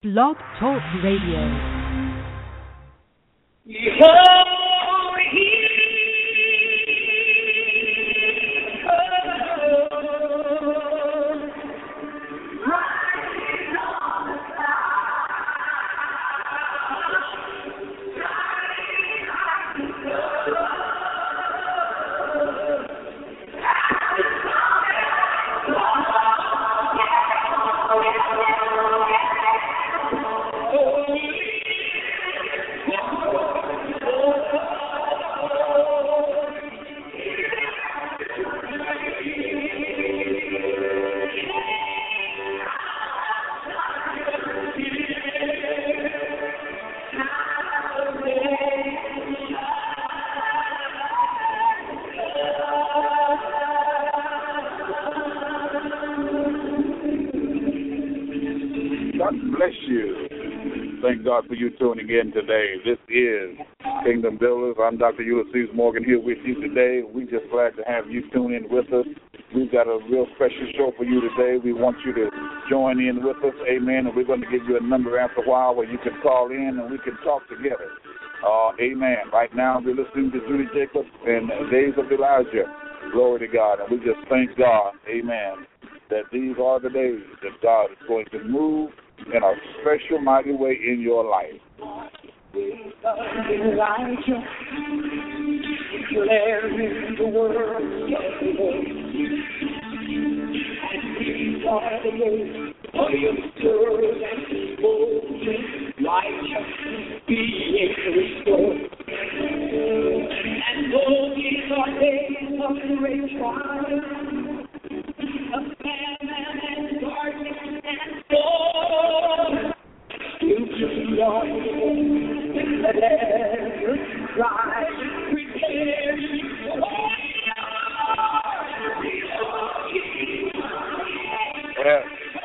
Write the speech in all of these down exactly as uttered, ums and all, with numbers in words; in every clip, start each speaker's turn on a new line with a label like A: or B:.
A: Blog Talk Radio.
B: Thank God for you tuning in today. This is Kingdom Builders. I'm Doctor Ulysses Morgan here with you today. We're just glad to have you tune in with us. We've got a real special show for you today. We want you to join in with us. Amen. And we're going to give you a number after a while where you can call in and we can talk together. Uh, amen. Right now we're listening to Judy Jacobs and Days of Elijah. Glory to God. And we just thank God, amen, that these are the days that God is going to move in a special, mighty way in your life.
C: Elijah, declare in the world, and these are the days of your servant Moses, righteousness being restored. And though these are days of great trial, of famine and darkness and storm, you do not let every cry prepare you for
B: yes.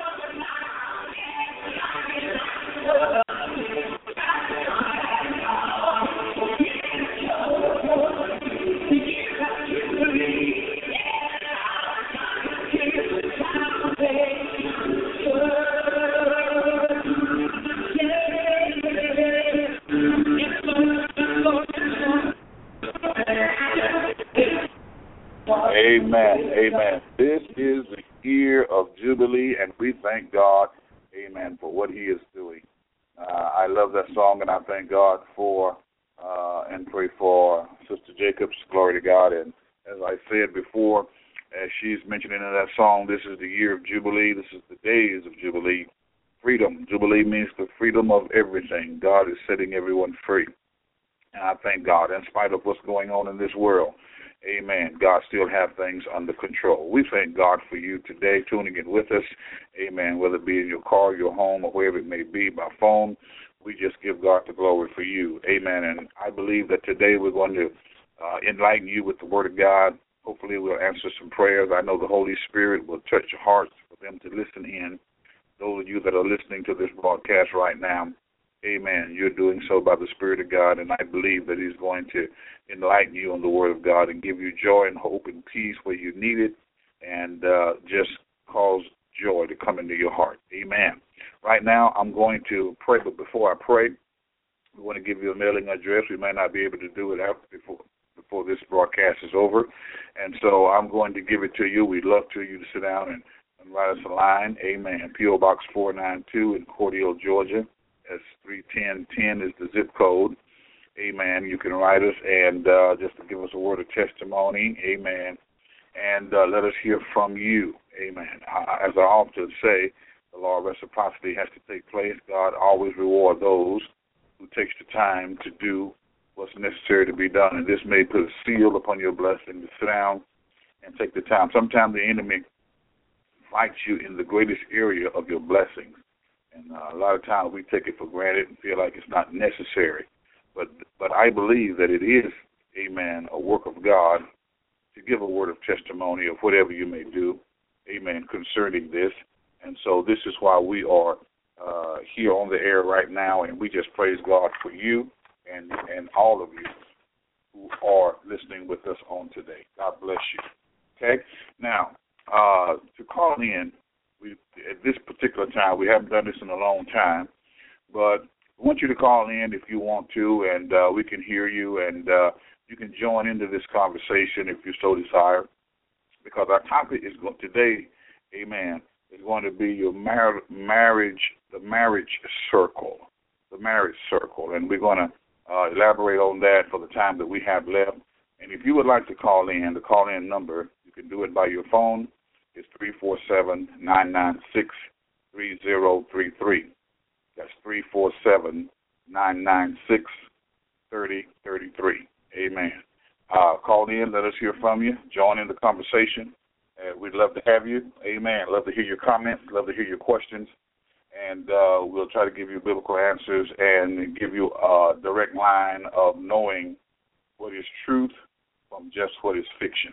B: Amen. Amen. This is the year of Jubilee, and we thank God, amen, for what he is doing. Uh, I love that song, and I thank God for uh, and pray for Sister Jacobs. Glory to God. And as I said before, as she's mentioning in that song, this is the year of Jubilee. This is the days of Jubilee. Freedom. Jubilee means the freedom of everything. God is setting everyone free. And I thank God, in spite of what's going on in this world, amen, God still have things under control. We thank God for you today tuning in with us, amen, whether it be in your car, your home, or wherever it may be, by phone. We just give God the glory for you, amen. And I believe that today we're going to uh, enlighten you with the Word of God. Hopefully we'll answer some prayers. I know the Holy Spirit will touch your hearts for them to listen in. Those of you that are listening to this broadcast right now, amen, you're doing so by the Spirit of God, and I believe that he's going to enlighten you on the Word of God and give you joy and hope and peace where you need it, and uh, just cause joy to come into your heart. Amen. Right now, I'm going to pray, but before I pray, we want to give you a mailing address. We may not be able to do it after before before this broadcast is over, and so I'm going to give it to you. We'd love to you to sit down and, and write us a line. Amen. P O Box four ninety-two in Cordele, Georgia. That's three ten ten is the zip code. Amen. You can write us and uh, just to give us a word of testimony. Amen. And uh, let us hear from you. Amen. As I often say, the law of reciprocity has to take place. God always rewards those who takes the time to do what's necessary to be done. And this may put a seal upon your blessing to sit down and take the time. Sometimes the enemy fights you in the greatest area of your blessings. And uh, a lot of times we take it for granted and feel like it's not necessary. But but I believe that it is, amen, a work of God to give a word of testimony of whatever you may do, amen, concerning this. And so this is why we are uh, here on the air right now, and we just praise God for you and, and all of you who are listening with us on today. God bless you. Okay? Now, uh, to call in, we, at this particular time, we haven't done this in a long time, but I want you to call in if you want to, and uh, we can hear you, and uh, you can join into this conversation if you so desire, because our topic is going today, amen, is going to be your mar- marriage, the marriage circle, the marriage circle, and we're going to uh, elaborate on that for the time that we have left. And if you would like to call in, the call-in number, you can do it by your phone. It's three four seven, nine nine six, three zero three three. That's three four seven, nine nine six, three zero three three. Amen. Uh, call in, let us hear from you. Join in the conversation. Uh, we'd love to have you. Amen. Love to hear your comments. Love to hear your questions. And uh, we'll try to give you biblical answers and give you a direct line of knowing what is truth from just what is fiction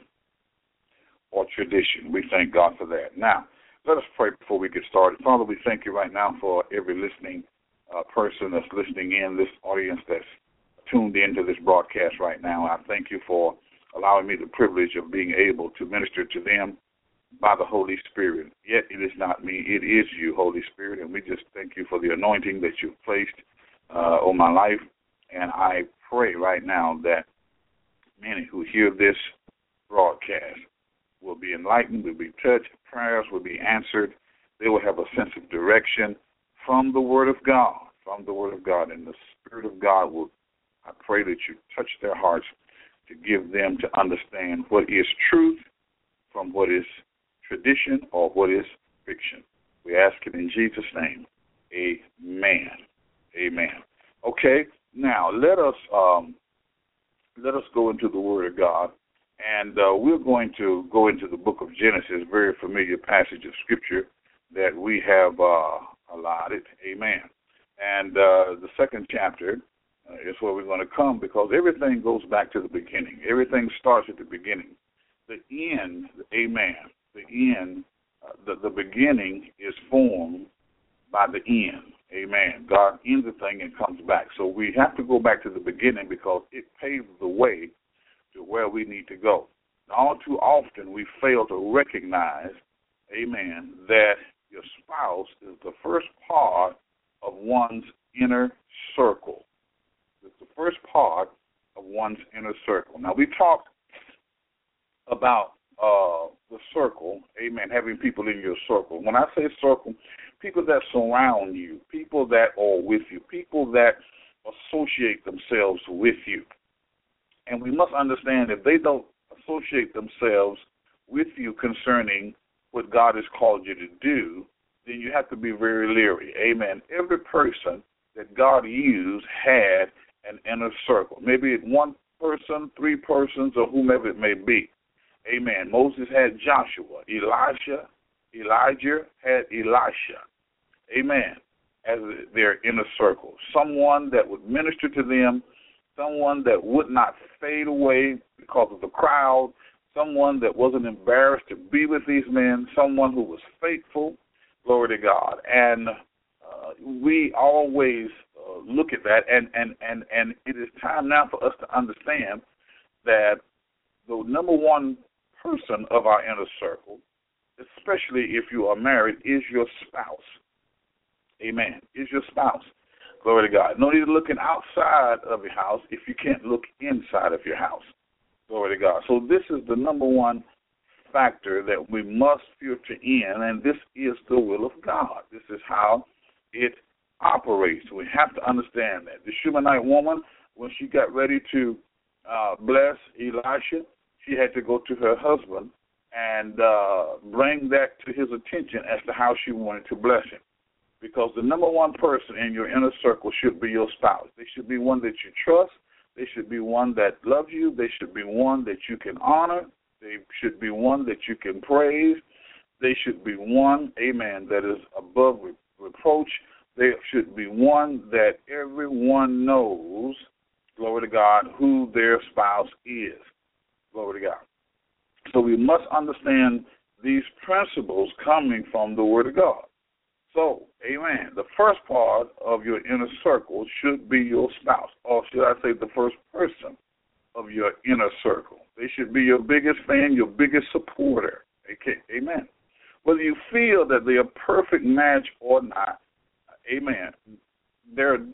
B: or tradition. We thank God for that. Now, let us pray before we get started. Father, we thank you right now for every listening uh, person that's listening in, this audience that's tuned into this broadcast right now. I thank you for allowing me the privilege of being able to minister to them by the Holy Spirit. Yet it is not me, it is you, Holy Spirit, and we just thank you for the anointing that you've placed uh, on my life. And I pray right now that many who hear this broadcast will be enlightened, will be touched, prayers will be answered. They will have a sense of direction from the Word of God, from the Word of God. And the Spirit of God will, I pray that you touch their hearts to give them to understand what is truth from what is tradition or what is fiction. We ask it in Jesus' name. Amen. Amen. Okay, now let us um, let us go into the Word of God. And uh, we're going to go into the book of Genesis, very familiar passage of Scripture that we have uh, allotted. Amen. And uh, the second chapter uh, is where we're going to come, because everything goes back to the beginning. Everything starts at the beginning. The end, amen, the end, uh, the, the beginning is formed by the end. Amen. God ends the thing and comes back. So we have to go back to the beginning because it paves the way to where we need to go. All too often we fail to recognize, amen, that your spouse is the first part of one's inner circle. It's the first part of one's inner circle. Now, we talked about uh, the circle, amen, having people in your circle. When I say circle, people that surround you, people that are with you, people that associate themselves with you. And we must understand if they don't associate themselves with you concerning what God has called you to do, then you have to be very leery. Amen. Every person that God used had an inner circle. Maybe one person, three persons, or whomever it may be. Amen. Moses had Joshua. Elijah, Elijah had Elisha. Amen. As their inner circle. Someone that would minister to them, someone that would not fade away because of the crowd, someone that wasn't embarrassed to be with these men, someone who was faithful, glory to God. And uh, we always uh, look at that, and, and, and, and it is time now for us to understand that the number one person of our inner circle, especially if you are married, is your spouse. Amen. Is your spouse. Glory to God. No need of looking outside of your house if you can't look inside of your house. Glory to God. So this is the number one factor that we must filter in, and this is the will of God. This is how it operates. We have to understand that. The Shunammite woman, when she got ready to uh, bless Elisha, she had to go to her husband and uh, bring that to his attention as to how she wanted to bless him. Because the number one person in your inner circle should be your spouse. They should be one that you trust. They should be one that loves you. They should be one that you can honor. They should be one that you can praise. They should be one, amen, that is above re- reproach. They should be one that everyone knows, glory to God, who their spouse is. Glory to God. So we must understand these principles coming from the Word of God. So, amen, the first part of your inner circle should be your spouse, or should I say the first person of your inner circle. They should be your biggest fan, your biggest supporter. Okay, amen. Whether you feel that they are a perfect match or not, amen, they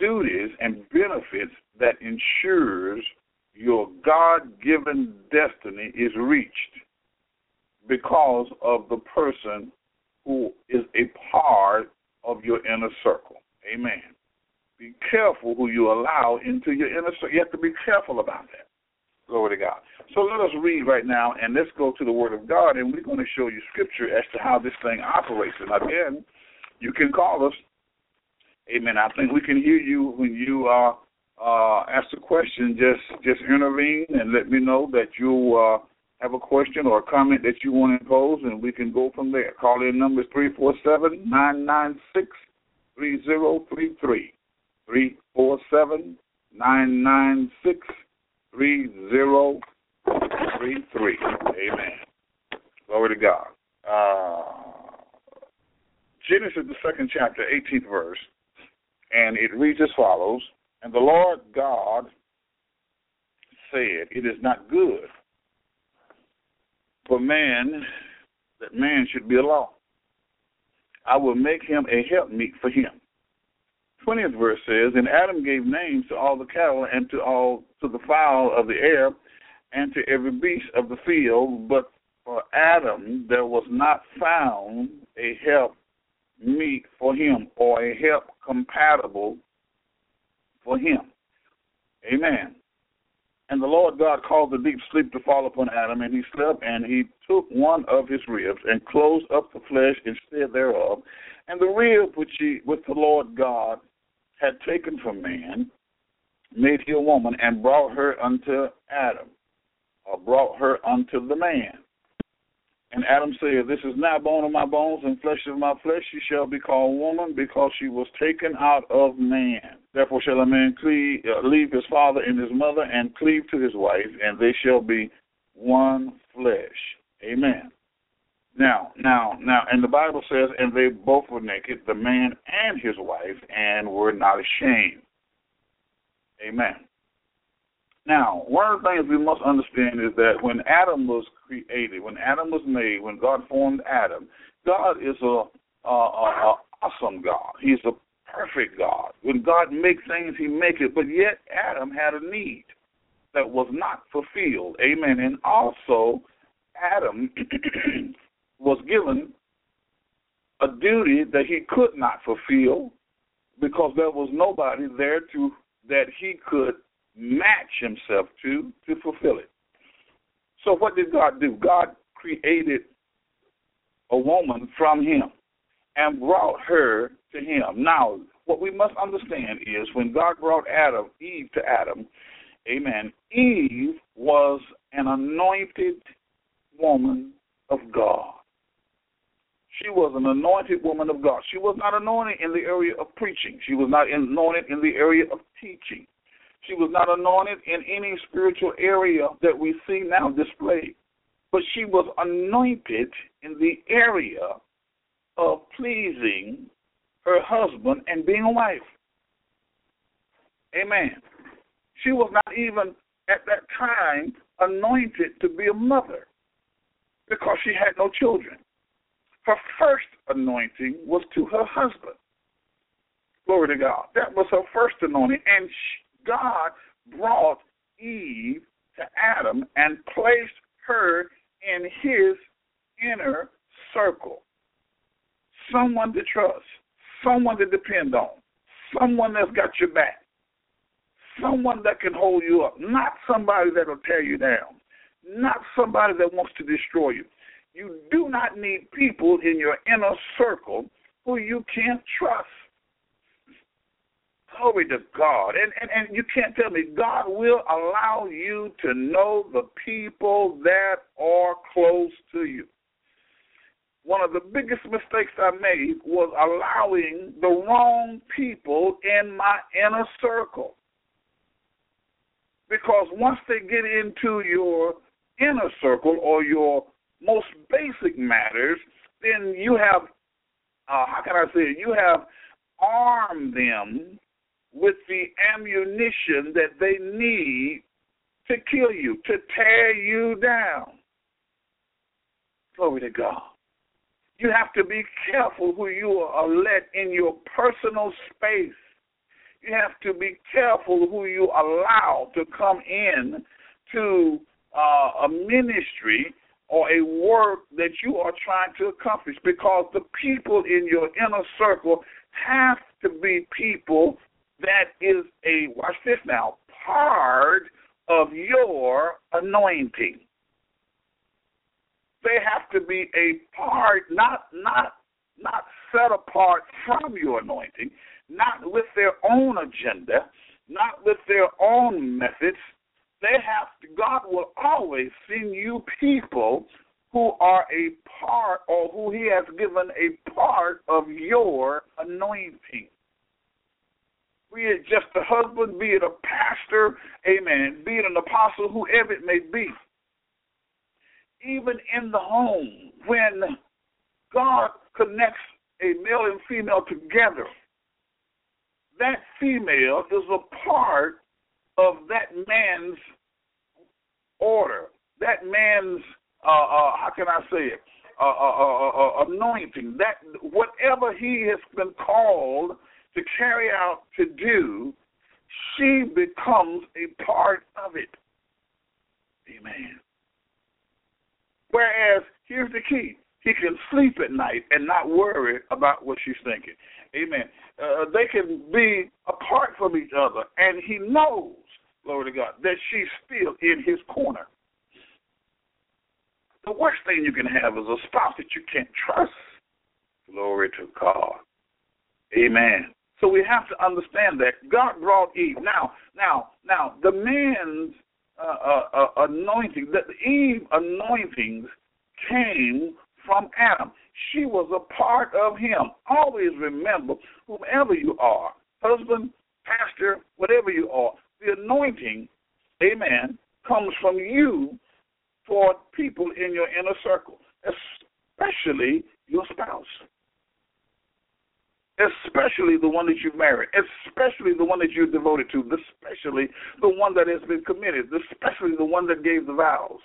B: duties and benefits that ensures your God-given destiny is reached because of the person who is a part of your inner circle. Amen. Be careful who you allow into your inner circle. You have to be careful about that. Glory to God. So let us read right now, and let's go to the Word of God, and we're going to show you Scripture as to how this thing operates. And again, you can call us. Amen. I think we can hear you when you uh, uh, ask a question. Just just intervene and let me know that you uh, have a question or a comment that you want to pose, and we can go from there. Call in number three four seven, nine nine six, three zero three three. three four seven, nine nine six, three zero three three. Amen. Glory to God. Uh, Genesis, the second chapter, eighteenth verse, and it reads as follows: And the Lord God said, It is not good for man that man should be alone. I will make him a helpmeet for him. twentieth verse says, And Adam gave names to all the cattle and to all to the fowl of the air and to every beast of the field, but for Adam there was not found a help meet for him, or a help compatible for him. Amen. And the Lord God caused a deep sleep to fall upon Adam, and he slept, and he took one of his ribs and closed up the flesh instead thereof. And the rib which he, which the Lord God had taken from man, made he a woman, and brought her unto Adam, or brought her unto the man. And Adam said, This is now bone of my bones and flesh of my flesh. She shall be called woman, because she was taken out of man. Therefore shall a man cleave, uh, leave his father and his mother, and cleave to his wife, and they shall be one flesh. Amen. Now, now, now, and the Bible says, and they both were naked, the man and his wife, and were not ashamed. Amen. Now, one of the things we must understand is that when Adam was created, when Adam was made, when God formed Adam, God is a, a, a, a awesome God. He's a perfect God. When God makes things, he makes it. But yet Adam had a need that was not fulfilled. Amen. And also, Adam was given a duty that he could not fulfill because there was nobody there to that he could match himself to to fulfill it. So what did God do? God created a woman from him and brought her to him. Now, what we must understand is when God brought Adam, Eve to Adam, amen, Eve was an anointed woman of God. She was an anointed woman of God. She was not anointed in the area of preaching. She was not anointed in the area of teaching. She was not anointed in any spiritual area that we see now displayed. But she was anointed in the area of pleasing her husband and being a wife. Amen. She was not even at that time anointed to be a mother because she had no children. Her first anointing was to her husband. Glory to God. That was her first anointing. And God brought Eve to Adam and placed her in his inner circle. Someone to trust, someone to depend on, someone that's got your back, someone that can hold you up, not somebody that will tear you down, not somebody that wants to destroy you. You do not need people in your inner circle who you can't trust. Glory to God. And, and, and you can't tell me, God will allow you to know the people that are close to you. One of the biggest mistakes I made was allowing the wrong people in my inner circle. Because once they get into your inner circle or your most basic matters, then you have, uh, how can I say it, you have armed them with the ammunition that they need to kill you, to tear you down. Glory to God. You have to be careful who you are let in your personal space. You have to be careful who you allow to come in to uh, a ministry or a work that you are trying to accomplish, because the people in your inner circle have to be people that is a, watch this now, part of your anointing. They have to be a part, not not not set apart from your anointing, not with their own agenda, not with their own methods. They have to, God will always send you people who are a part, or who he has given a part of your anointing. Be it just a husband, be it a pastor, amen, be it an apostle, whoever it may be. Even in the home, when God connects a male and female together, that female is a part of that man's order, that man's, uh, uh, how can I say it, uh, uh, uh, uh, anointing, that whatever he has been called to carry out to do, she becomes a part of it. Amen. Whereas, here's the key. He can sleep at night and not worry about what she's thinking. Amen. Uh, they can be apart from each other, and he knows, glory to God, that she's still in his corner. The worst thing you can have is a spouse that you can't trust. Glory to God. Amen. So we have to understand that God brought Eve. Now, now, now, the man's uh, uh, uh, anointing, the Eve anointings came from Adam. She was a part of him. Always remember, whomever you are, husband, pastor, whatever you are, the anointing, amen, comes from you for people in your inner circle, especially your spouse. Especially the one that you've married, especially the one that you're devoted to, especially the one that has been committed, especially the one that gave the vows.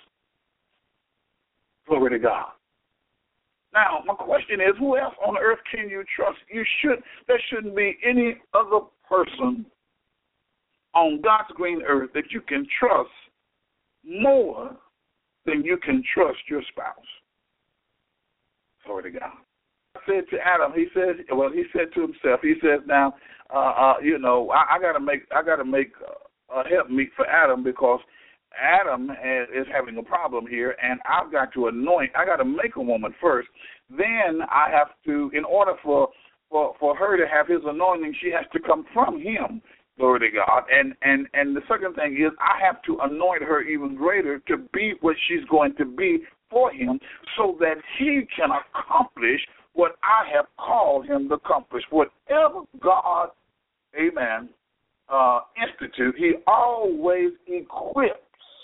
B: Glory to God. Now, my question is, who else on earth can you trust? You should. There shouldn't be any other person on God's green earth that you can trust more than you can trust your spouse. Glory to God. Said to Adam, he said, well, he said to himself, he says, now, uh, uh, you know, I, I got to make, I got to make a help meet for Adam, because Adam has, is having a problem here, and I've got to anoint. I got to make a woman first. Then I have to, in order for, for for her to have his anointing, she has to come from him. Glory to God. And and and the second thing is, I have to anoint her even greater to be what she's going to be for him, so that he can accomplish what I have called him to accomplish. Whatever God, amen, uh, institute, he always equips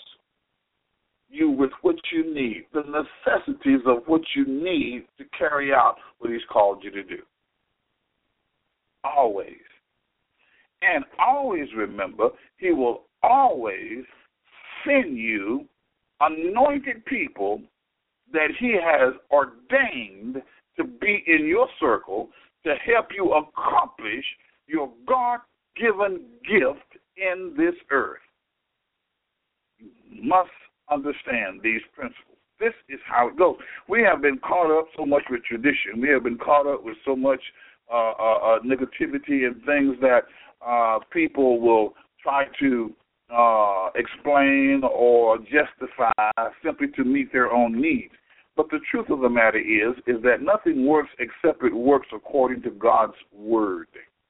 B: you with what you need, the necessities of what you need to carry out what he's called you to do. Always. And always remember, he will always send you anointed people that he has ordained to be in your circle to help you accomplish your God-given gift in this earth. You must understand these principles. This is how it goes. We have been caught up so much with tradition. We have been caught up with so much uh, uh, uh, negativity and things that uh, people will try to uh, explain or justify simply to meet their own needs. But the truth of the matter is, is that nothing works except it works according to God's word.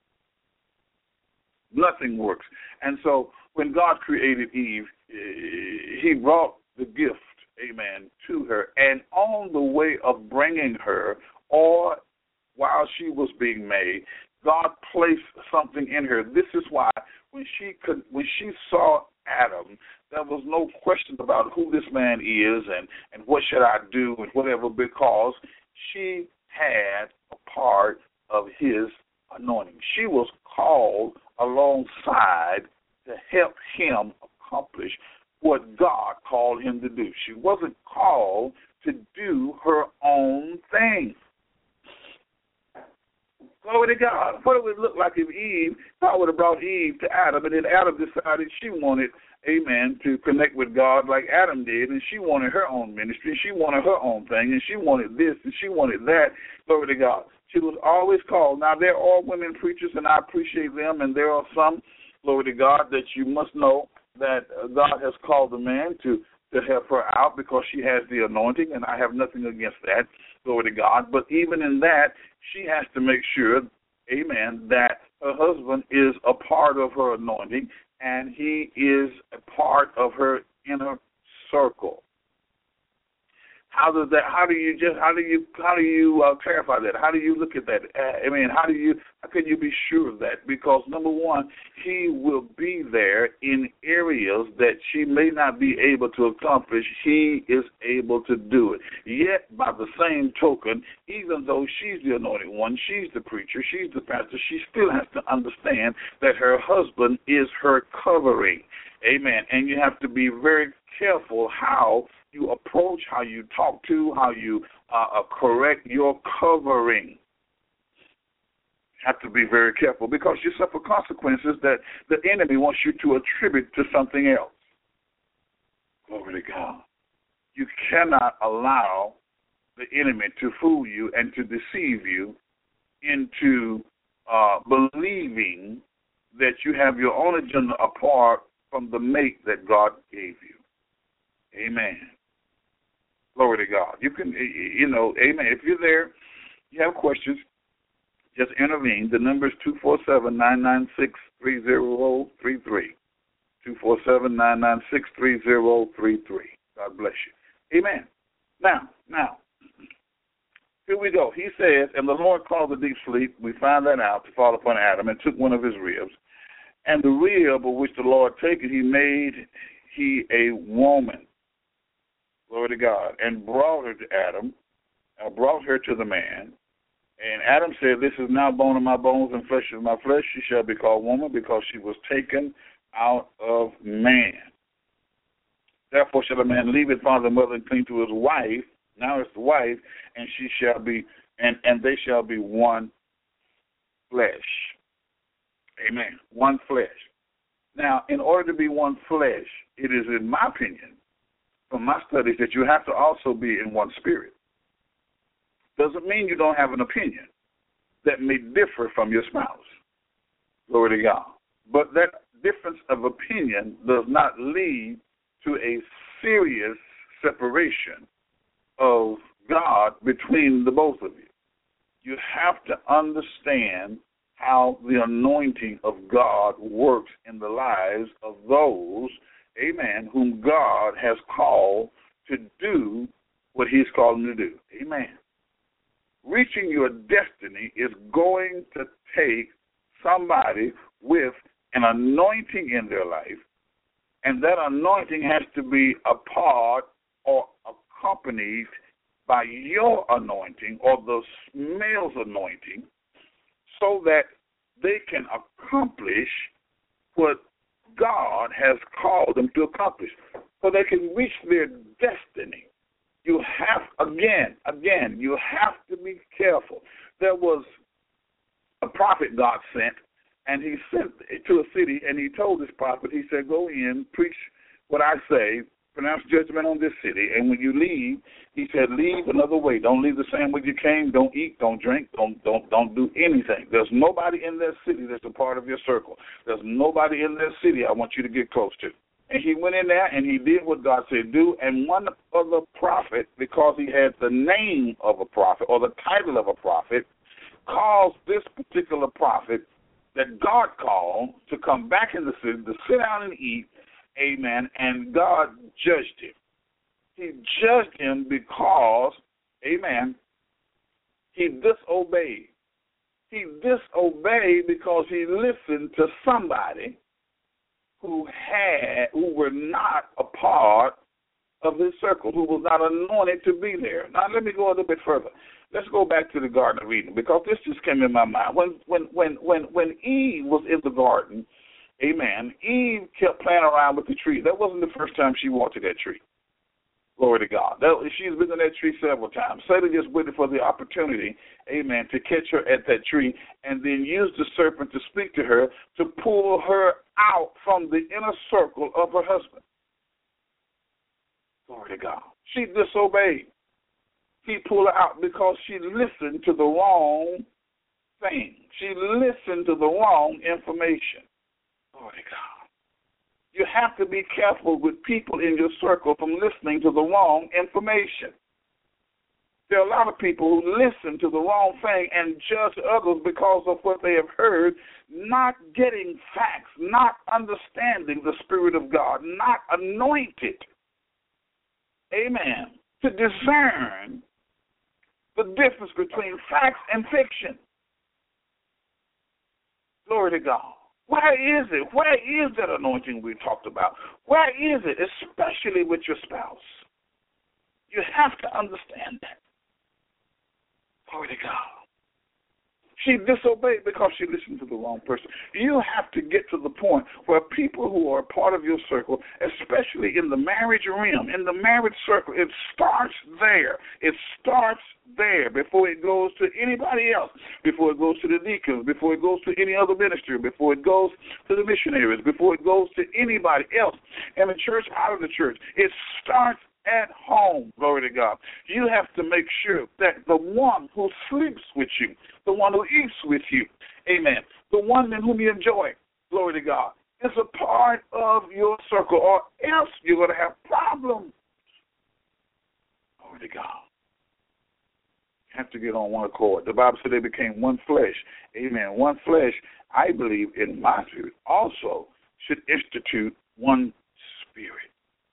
B: Nothing works. And so when God created Eve, he brought the gift, amen, to her. And on the way of bringing her, or while she was being made, God placed something in her. This is why when she could, when she saw Adam, there was no question about who this man is and, and what should I do and whatever, because she had a part of his anointing. She was called alongside to help him accomplish what God called him to do. She wasn't called to do her own thing. Glory to God. what would it look like if Eve, God would have brought Eve to Adam, and then Adam decided she wanted, amen, to connect with God like Adam did, and she wanted her own ministry, she wanted her own thing, and she wanted this, and she wanted that. Glory to God. She was always called. Now, there are women preachers, and I appreciate them, and there are some, glory to God, that you must know that God has called the man to, to help her out because she has the anointing, and I have nothing against that, glory to God. But even in that, she has to make sure, amen, that her husband is a part of her anointing, and he is a part of her inner circle. How does that? How do you just? How do you? How do you uh, clarify that? How do you look at that? I mean, how do you? How can you be sure of that? Because number one, he will be there in areas that she may not be able to accomplish. He is able to do it. Yet, by the same token, even though she's the anointed one, she's the preacher, she's the pastor, she still has to understand that her husband is her covering. Amen. And you have to be very careful how you approach, how you talk to, how you uh, correct your covering. You have to be very careful because you suffer consequences that the enemy wants you to attribute to something else. Glory to God. You cannot allow the enemy to fool you and to deceive you into uh, believing that you have your own agenda apart from the mate that God gave you. Amen. Glory to God. You can, you know, amen. If you're there, you have questions, just intervene. The number is two four seven, nine nine six, three zero three three. two four seven, nine nine six, three zero three three. God bless you. Amen. Now, now, here we go. He says, and the Lord caused the deep sleep, we find that out, to fall upon Adam, and took one of his ribs. And the rib of which the Lord taketh, he made he a woman. Glory to God. And brought her to Adam, uh, brought her to the man. And Adam said, this is now bone of my bones and flesh of my flesh. She shall be called woman because she was taken out of man. Therefore shall a man leave his father and mother and cling to his wife. Now it's the wife, and she shall be, and, and they shall be one flesh. Amen. One flesh. Now, in order to be one flesh, it is, in my opinion, from my studies, that you have to also be in one spirit. Doesn't mean you don't have an opinion that may differ from your spouse. Glory to God. But that difference of opinion does not lead to a serious separation of God between the both of you. You have to understand how the anointing of God works in the lives of those, amen, whom God has called to do what he's called them to do. Amen. Reaching your destiny is going to take somebody with an anointing in their life, and that anointing has to be a part or accompanied by your anointing or the male's anointing, so that they can accomplish what God has called them to accomplish, so they can reach their destiny. You have, again, again, you have to be careful. There was a prophet God sent, and he sent to a city, and he told this prophet, he said, go in, preach what I say, pronounce judgment on this city, and when you leave, he said, leave another way. Don't leave the same way you came. Don't eat, don't drink, don't don't don't do anything. There's nobody in that city that's a part of your circle. There's nobody in that city I want you to get close to. And he went in there, and he did what God said do, and one other prophet, because he had the name of a prophet or the title of a prophet, caused this particular prophet that God called to come back in the city, to sit down and eat, amen, and God judged him. He judged him because, amen, he disobeyed. He disobeyed because he listened to somebody who had, who were not a part of his circle, who was not anointed to be there. Now, let me go a little bit further. Let's go back to the Garden of Eden, because this just came in my mind. When when when when when Eve was in the garden, amen, Eve kept playing around with the tree. That wasn't the first time she walked to that tree. Glory to God. That, she's been in that tree several times. Satan just waited for the opportunity, amen, to catch her at that tree and then use the serpent to speak to her to pull her out from the inner circle of her husband. Glory to God. She disobeyed. He pulled her out because she listened to the wrong thing. She listened to the wrong information. Glory to God. You have to be careful with people in your circle from listening to the wrong information. There are a lot of people who listen to the wrong thing and judge others because of what they have heard, not getting facts, not understanding the Spirit of God, not anointed, amen, to discern the difference between facts and fiction. Glory to God. Where is it? Where is that anointing we talked about? Where is it, especially with your spouse? You have to understand that. Glory to God. She disobeyed because she listened to the wrong person. You have to get to the point where people who are part of your circle, especially in the marriage realm, in the marriage circle, it starts there. It starts there before it goes to anybody else, before it goes to the deacons, before it goes to any other ministry, before it goes to the missionaries, before it goes to anybody else in the church, out of the church. It starts at home, glory to God. You have to make sure that the one who sleeps with you, the one who eats with you, amen, the one in whom you enjoy, glory to God, is a part of your circle, or else you're going to have problems. Glory to God. You have to get on one accord. The Bible said they became one flesh. Amen. One flesh, I believe, in my spirit, also should institute one spirit.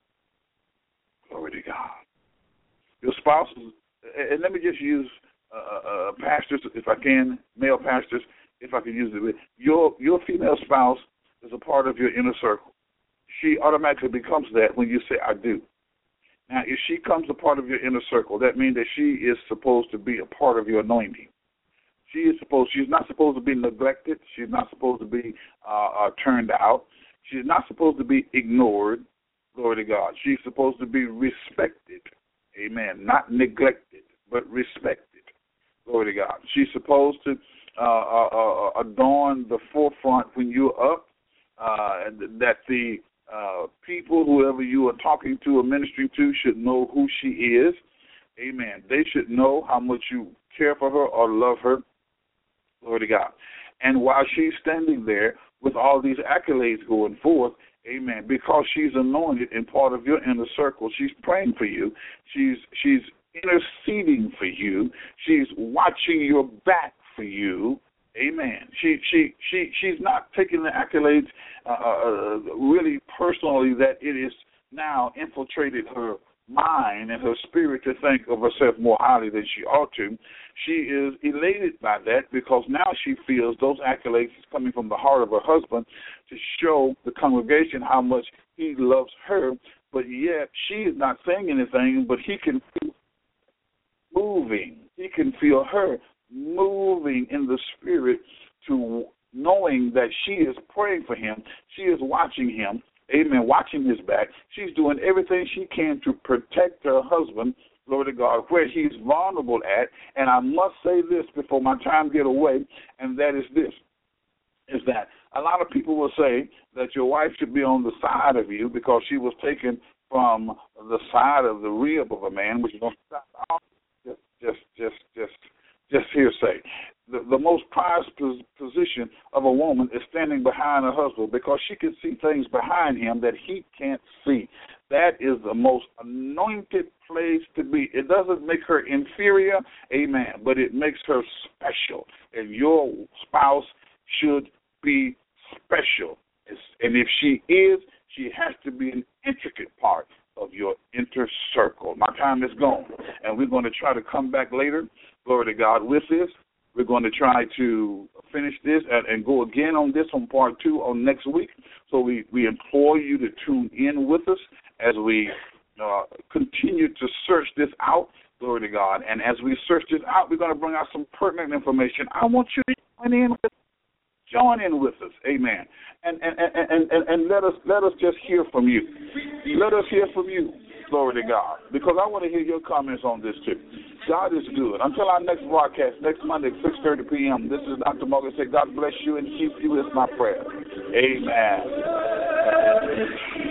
B: Glory to God. Your spouses, and let me just use uh, uh, pastors, if I can, male pastors, if I can use it. Your your female spouse is a part of your inner circle. She automatically becomes that when you say, I do. Now, if she comes a part of your inner circle, that means that she is supposed to be a part of your anointing. She is supposed. She's not supposed to be neglected. She's not supposed to be uh, uh, turned out. She's not supposed to be ignored. Glory to God. She's supposed to be respected. Amen. Not neglected, but respected. Glory to God. She's supposed to uh, uh, uh, adorn the forefront when you're up, uh, and that the uh, people, whoever you are talking to or ministering to, should know who she is. Amen. They should know how much you care for her or love her. Glory to God. And while she's standing there with all these accolades going forth, amen, because she's anointed and part of your inner circle, she's praying for you. She's she's interceding for you. She's watching your back for you. Amen. She she she she's not taking the accolades uh, uh, really personally, that it is now infiltrated her mind and her spirit to think of herself more highly than she ought to. She is elated by that because now she feels those accolades is coming from the heart of her husband to show the congregation how much he loves her, but yet she is not saying anything, but he can feel moving. He can feel her moving in the spirit to knowing that she is praying for him. She is watching him. Amen, watching his back. She's doing everything she can to protect her husband, glory to God, where he's vulnerable at. And I must say this before my time get away, and that is this, is that a lot of people will say that your wife should be on the side of you because she was taken from the side of the rib of a man, which is on the side. Just, just, just, just, just hearsay. The, the most prized position of a woman is standing behind her husband because she can see things behind him that he can't see. That is the most anointed place to be. It doesn't make her inferior, amen, but it makes her special. And your spouse should be special. And if she is, she has to be an intricate part of your inner circle. My time is gone, and we're going to try to come back later, glory to God, with this. We're going to try to finish this and, and go again on this on part two on next week. So we, we implore you to tune in with us as we uh, continue to search this out, glory to God. And as we search this out, we're going to bring out some pertinent information. I want you to join in with, join in with us, amen. And and, and, and, and and let us let us just hear from you. Let us hear from you. Glory to God. Because I want to hear your comments on this too. God is good. Until our next broadcast, next Monday at six thirty p.m., this is Doctor Morgan. Say God bless you and keep you is my prayer. Amen.